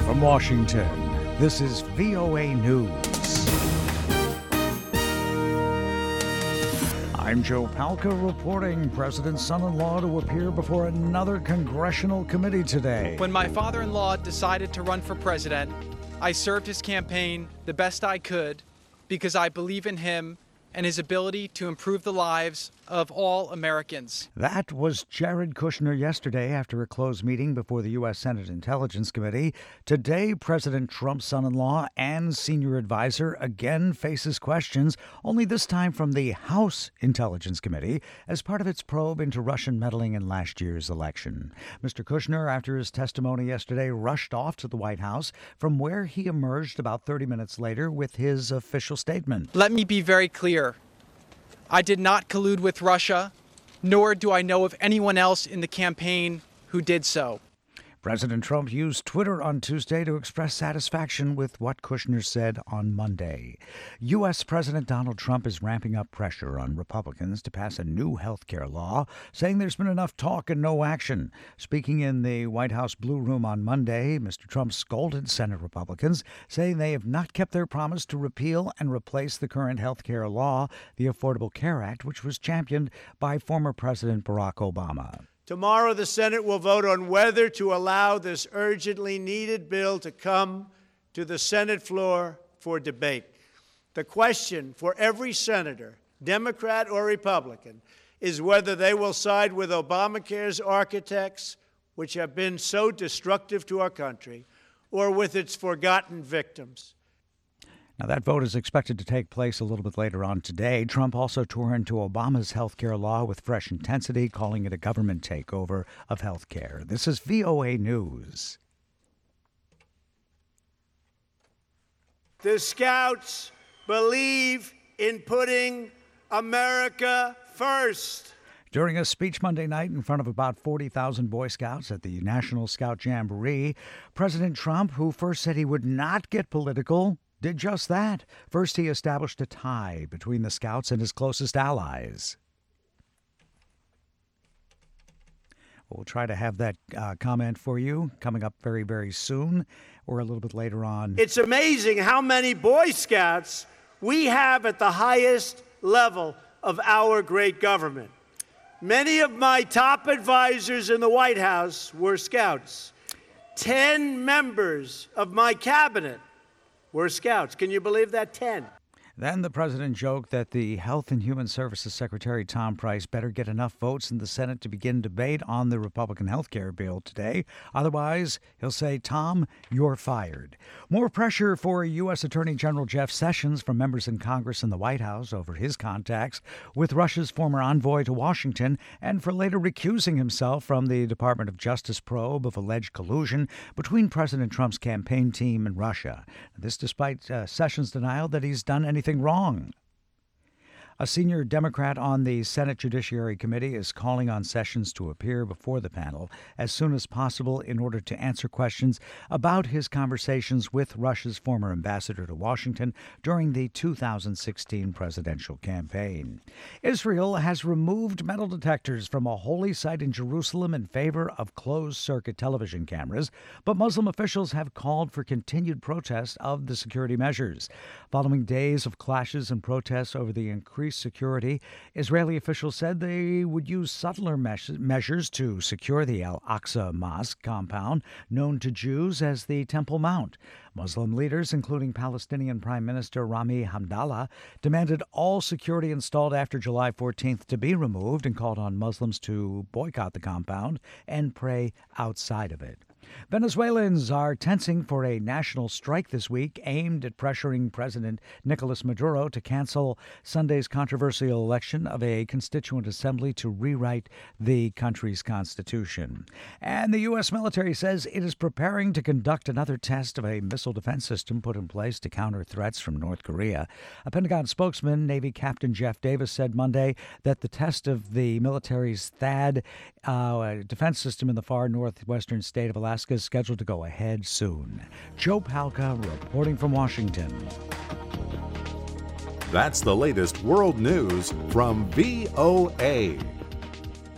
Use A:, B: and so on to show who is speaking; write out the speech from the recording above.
A: From Washington, this is VOA News. I'm Joe Palca reporting President's son-in-law to appear before another congressional committee today.
B: When my father-in-law decided to run for president, I served his campaign the best I could because I believe in him and his ability to improve the lives of all Americans.
A: That was Jared Kushner yesterday after a closed meeting before the U.S. Senate Intelligence Committee. Today, President Trump's son-in-law and senior advisor again faces questions, only this time from the House Intelligence Committee as part of its probe into Russian meddling in last year's election. Mr. Kushner, after his testimony yesterday, rushed off to the White House, from where he emerged about 30 minutes later with his official statement.
B: Let me be very clear. I did not collude with Russia, nor do I know of anyone else in the campaign who did so.
A: President Trump used Twitter on Tuesday to express satisfaction with what Kushner said on Monday. U.S. President Donald Trump is ramping up pressure on Republicans to pass a new health care law, saying there's been enough talk and no action. Speaking in the White House Blue Room on Monday, Mr. Trump scolded Senate Republicans, saying they have not kept their promise to repeal and replace the current health care law, the Affordable Care Act, which was championed by former President Barack Obama.
C: Tomorrow, the Senate will vote on whether to allow this urgently needed bill to come to the Senate floor for debate. The question for every senator, Democrat or Republican, is whether they will side with Obamacare's architects, which have been so destructive to our country, or with its forgotten victims.
A: Now, that vote is expected to take place a little bit later on today. Trump also tore into Obama's health care law with fresh intensity, calling it a government takeover of health care. This is VOA News.
C: The Scouts believe in putting America first.
A: During a speech Monday night in front of about 40,000 Boy Scouts at the National Scout Jamboree, President Trump, who first said he would not get political, did just that. First, he established a tie between the Scouts and his closest allies. We'll try to have that comment for you coming up very, very soon or a little bit later on.
C: It's amazing how many Boy Scouts we have at the highest level of our great government. Many of my top advisors in the White House were Scouts. 10 members of my cabinet were Scouts. Can you believe that? 10.
A: Then the president joked that the Health and Human Services Secretary Tom Price better get enough votes in the Senate to begin debate on the Republican health care bill today. Otherwise, he'll say, Tom, you're fired. More pressure for U.S. Attorney General Jeff Sessions from members in Congress and the White House over his contacts with Russia's former envoy to Washington and for later recusing himself from the Department of Justice probe of alleged collusion between President Trump's campaign team and Russia. This despite Sessions' denial that he's done anything wrong. A senior Democrat on the Senate Judiciary Committee is calling on Sessions to appear before the panel as soon as possible in order to answer questions about his conversations with Russia's former ambassador to Washington during the 2016 presidential campaign. Israel has removed metal detectors from a holy site in Jerusalem in favor of closed-circuit television cameras, but Muslim officials have called for continued protest of the security measures. Following days of clashes and protests over the increased security, Israeli officials said they would use subtler measures to secure the Al-Aqsa Mosque compound, known to Jews as the Temple Mount. Muslim leaders, including Palestinian Prime Minister Rami Hamdallah, demanded all security installed after July 14th to be removed and called on Muslims to boycott the compound and pray outside of it. Venezuelans are tensing for a national strike this week aimed at pressuring President Nicolas Maduro to cancel Sunday's controversial election of a constituent assembly to rewrite the country's constitution. And the U.S. military says it is preparing to conduct another test of a missile defense system put in place to counter threats from North Korea. A Pentagon spokesman, Navy Captain Jeff Davis, said Monday that the test of the military's THAAD defense system in the far northwestern state of Alaska is scheduled to go ahead soon. Joe Palca reporting from Washington.
D: That's the latest world news from VOA.